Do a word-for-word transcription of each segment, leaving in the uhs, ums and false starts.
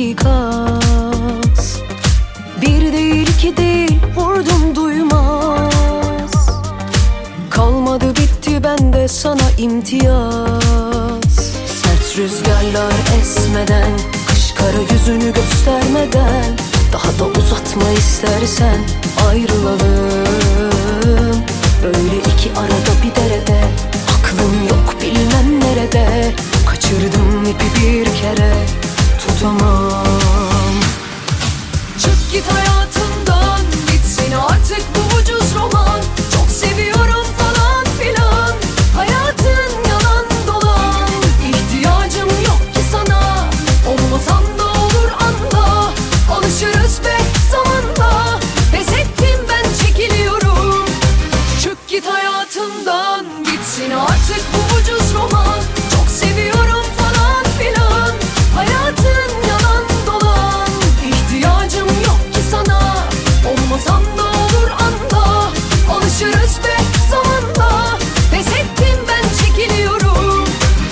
ikaz. Bir değil iki değil vurdum duymaz. Kalmadı bitti bende sana imtiyaz. Sert rüzgarlar esmeden, kış kara yüzünü göstermeden, daha da uzatma istersen ayrılalım. Böyle iki arada bir derede, aklım yok bilmem nerede. Kaçırdım ipi bir kere, tutamam. Çık git hayatımdan, bitsin artık bu ucuz roman. Çok seviyorum falan filan, hayatın yalan dolan. İhtiyacım yok ki sana, olmasan da olur anla. Alışırız be zamanla, pes ettim ben çekiliyorum. Çık git hayatımdan, bitsin artık bu ucuz roman. Çok seviyorum falan filan, hayatın yalan dolan. İhtiyacım yok ki sana, olmasan da olur anla. Alışırız be zamanla, pes ettim ben çekiliyorum.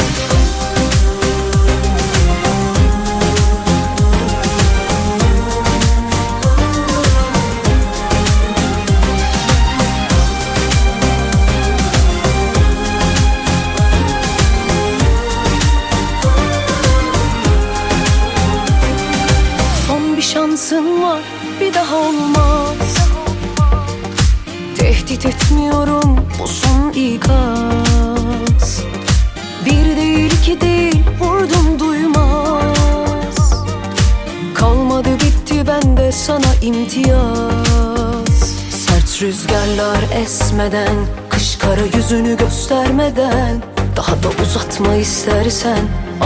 Şansın var, bir daha olmaz. Tehdit etmiyorum, bu son ikaz. Bir değil iki değil vurdum duymaz. Kalmadı bitti bende sana imtiyaz. Sert rüzgarlar esmeden, kış kara yüzünü göstermeden, daha da uzatma istersen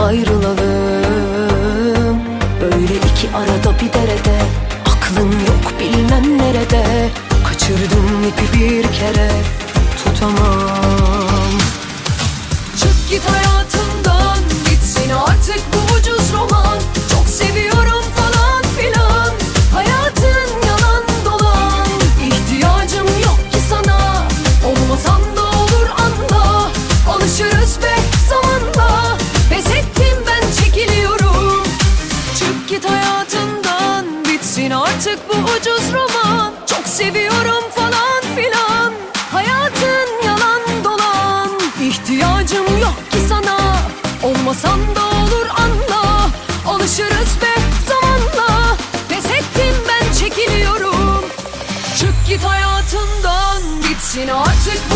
ayrılalım. Böyle iki arada bir derede, aklım yok bilmem nerede. Kaçırdım ipi bir kere, tutamam. Çık git hayatımdan, bitsin artık bu ucuz roman. Çok seviyorum falan filan, hayatın yalan dolan. İhtiyacım yok ki sana, olmasan da olur anla. Alışırız be zamanla, pes ettim ben çekiliyorum. Çık git hayatımdan, bitsin artık bu ucuz roman. Çok seviyorum falan filan, hayatın yalan dolan. İhtiyacım yok ki sana, olmasan da olur anla. Alışırız be zamanla, pes ettim ben çekiliyorum. Çık git hayatımdan, bitsin artık bu